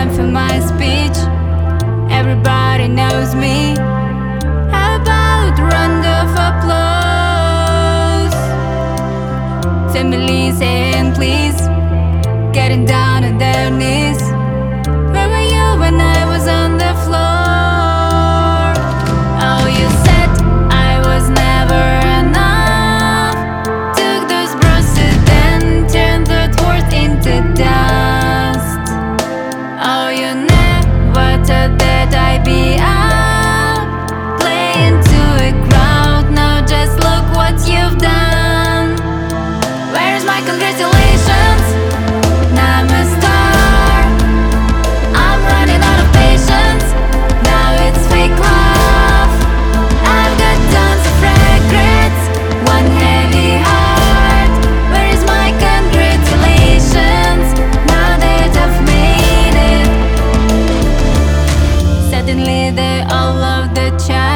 time for my speech. Everybody knows me. How about a round of applause? Family saying please, getting down on their knees. Where were you when I was on the floor? Oh, you said I was never enough. Took those bruises then turned that worth into dust. Oh, you never thought that I'd be up, playing to a crowd. Now just look what you've done. Where's my congratulations? Now I'm a star. I'm running out of patience. Now it's fake love. I've got tons of regrets, one heavy heart. Where is my congratulations? Now that I've made it. Suddenly they all love the child.